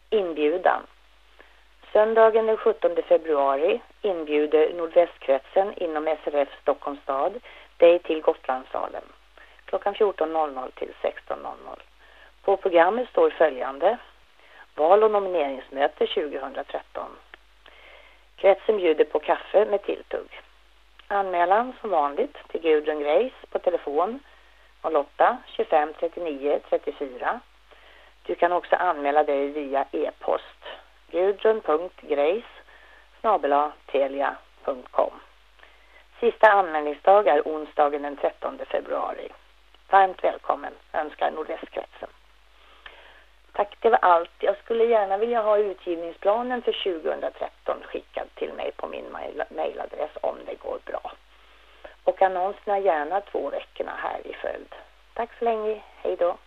Inbjudan. Söndagen den 17 februari inbjuder Nordvästkretsen inom SRF Stockholms stad dig till Gotlandssalen klockan 14.00 till 16.00. På programmet står följande: val- och nomineringsmöte 2013. Kretsen bjuder på kaffe med tilltugg. Anmälan som vanligt till Gudrun Grace på telefon 08 25 39 34. Du kan också anmäla dig via e-post gudrun.grace@telia.com. Sista anmälningsdag är onsdagen den 13 februari. Varmt välkommen, önskar Nordvästkretsen. Tack, det var allt. Jag skulle gärna vilja ha utgivningsplanen för 2013 skickad till mig på min mejladress om det går bra. Och annonserna gärna 2 veckorna här i följd. Tack så länge, hej då.